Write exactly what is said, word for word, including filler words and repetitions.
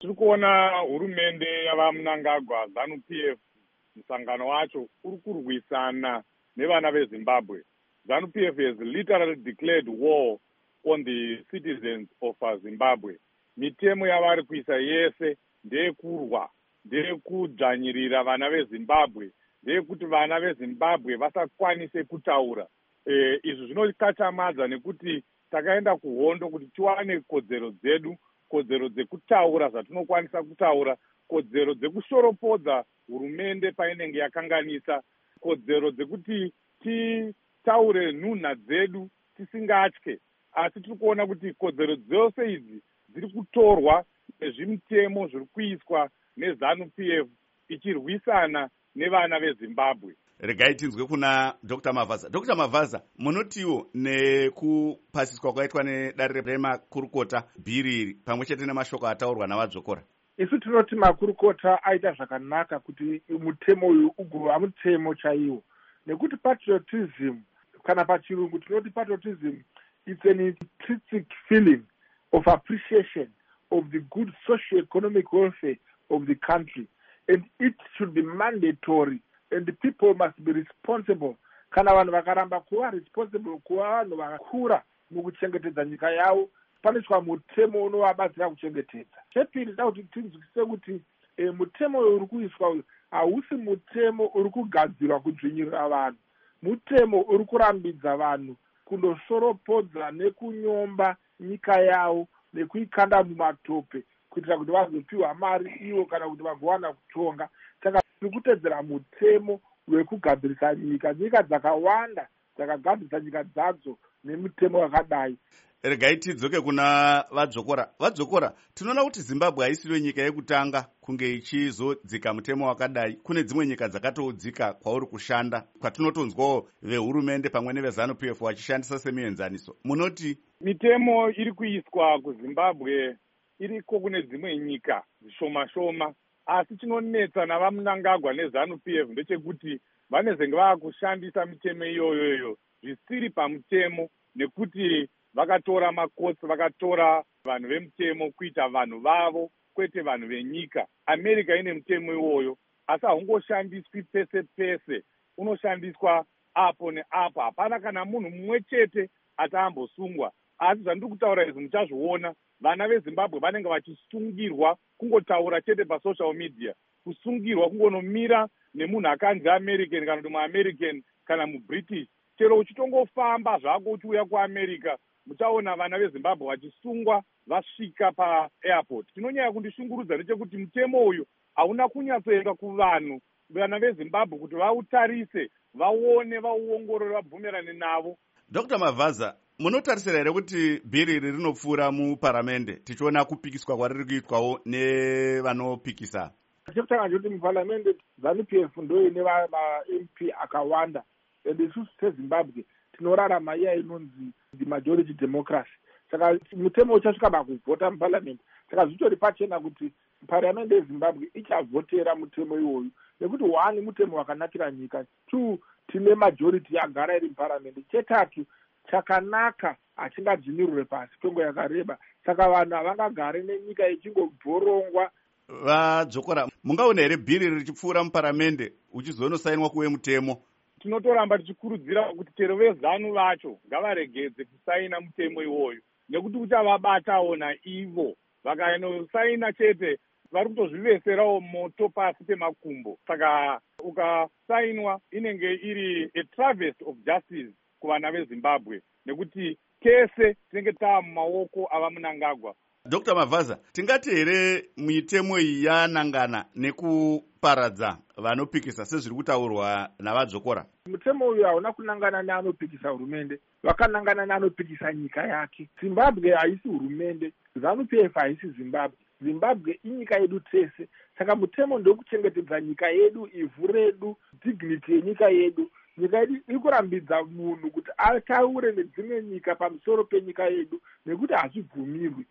Tiri kuona hurumende yavaMnangagwa, ZANU P F, musangano wacho uri kurwisana nevana veZimbabwe. ZANU P F has literally declared war on the citizens of Zimbabwe. Mitemo yavari kuisa yese ndeyekurwa, ndeyekudzvanyirira vana veZimbabwe, ndeyekuti vana veZimbabwe vasakwanise kutaura. E, izvi zvinokachamadza nekuti takaenda kuhondo kuti tiwane kodzero dzedu, kodzero dzekutaura zvatinokwanisa kutaura, kodzero dzekushoropodza hurumende painenge yakanganisa, kodzero dzekuti titaure nhunha dzedu tisingatye. Asi tiri kuona kuti kodzero dzose idzi dziri kutorwa nezvimutemo zviri kuiswa neZANU P F ichirwisana nevana veZimbabwe. Regai tinzwe kuna Doctor Mavaza. Doctor Mavaza, munotiwo nekupasiswa kwaitwa nedare remakurukota bhiri iri pamwe chete nemashoko ataurwa navadzokora? Isu tinoti makurukota aita zvakanaka kuti mutemo uyu ugova mutemo chaiwo, nekuti patriotism kana pachirungu tinoti patriotism, it's an intrinsic feeling of appreciation of the good socio-economic welfare of the country, and it should be mandatory, and the people must be responsible. Kana vanhu vakaramba kuva responsible, kuva vanhu vakakura mukuchengetedza nyika yavo, paniswa mutemo unovabatsira kuchengetedza. Chepiri takuti tinzwisise kuti e, mutemo uyu uri kuiswa uyu hausi mutemo uri kugadzirwa kudzvinyirira vanhu, mutemo uri kurambidza vanhu kundoshoropodza nekunyomba nyika yavo nekuikanda mumatope kuitira kuti vazopiwa mari ivo kana kuti vagowana kutonga. Saka tiri kutedzera mutemo wekugadzirisa nyika. Nyika dzakawanda dzakagadzirisa nyika dzadzo nemutemo wakadai. Regai tidzoke kuna vadzokora. Vadzokora, tinoona kuti Zimbabwe haisiro nyika yekutanga kunge ichizodzika mutemo wakadai. Kune dzimwe nyika dzakatodzika kwauri kushanda, kwatinotonzwawo vehurumende pamwe neveZANU P F vachishandisa semienzaniso. Munoti mitemo iri kuiswa kuZimbabwe iriko kune dzimwe nyika zvishoma shoma, asi chinonetsa navaMnangagwa neZANU P F ndechekuti vanezenge vakushandisa mitemo iyoyoyo zvisiri pamutemo, nekuti vakatora makotsi, vakatora vanhu vemutemo kuita vanhu vavo kwete vanhu venyika. America ine mutemo iwoyo, asi haungoshandiswi pese pese, unoshandiswa apo neapo. Hapana kana munhu mumwe chete ataambosungwa. Asi zvandiri kutaura izvi muchazviona, vana veZimbabwe vanenge vachisungirwa kungotaura chete pasocial media, kusungirwa kungonomira nemunhu akanzi American kana kuti muAmerican kana muBritish. Chero uchitongofamba zvako uchiuya kuAmerica, muchaona vana veZimbabwe vachisungwa vasvika paairport. Chinonyanya kundishungurudza ndechekuti mutemo uyu hauna kunyatsoenda kuvanhu vana veZimbabwe kuti vautarise, vaone, vauongorore, vabvumirane navo. Doctor Mavaza, munotarisira here kuti bhiri iri rinopfuura muparamende tichiona kupikiswa kwariri kuitwawo nevanopikisa? Chekutanga ndikuti muparamende ZANU P F ndoine ma-M P akawanda, ende isusu seZimbabwe tinorarama iya inonzi the majority democracy. Saka mutemo uchasvika pakuvhota muparamende, saka zvitori pachena kuti paramende yeZimbabwe ichavhotera mutemo iwoyu, nekuti one, mutemo wakanakira nyika; two, tine majority yagara iri muparamende; chetatu, chakanaka hachingadzvinyirwe pasi kwenguva yakareba. Saka vanhu havangagare nenyika ichingobhorongwa. Vadzokora, mungaona here bhiri richipfuura muparamende uchizonosainwa kuve mutemo? Tinotoramba tichikurudzira kuti chero veZANU vacho ngavaregedze kusaina mutemo iwoyo, nekuti uchavabatawo naivo. Vakanosaina chete vari kutozviveserawo moto pasi pemakumbo. Saka ukasainwa inenge iri a travesty of justice kuvana veZimbabwe, nekuti kese tinenge taa mumaoko avaMnangagwa. Doctor Mavaza, tingati here mitemo iyi yanangana nekuparadza vanopikisa sezviri kutaurwa navadzokora? Mutemo uyu hauna kunangana neanopikisa hurumende, vakanangana neanopikisa nyika yake. Zimbabwe haisi hurumende, ZANU P F haisi Zimbabwe. Zimbabwe inyika yedu tese. Saka mutemo ndokuchengetedza nyika yedu, ivhu redu, dignity yenyika yedu. Nyika yedu iri kurambidza munhu kuti ataure nedzimwe nyika pamusoro penyika yedu, nekuti hazvibvumirwi.